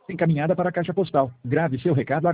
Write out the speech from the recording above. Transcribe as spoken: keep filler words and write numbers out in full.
encaminhada para a caixa postal. Grave seu recado agora.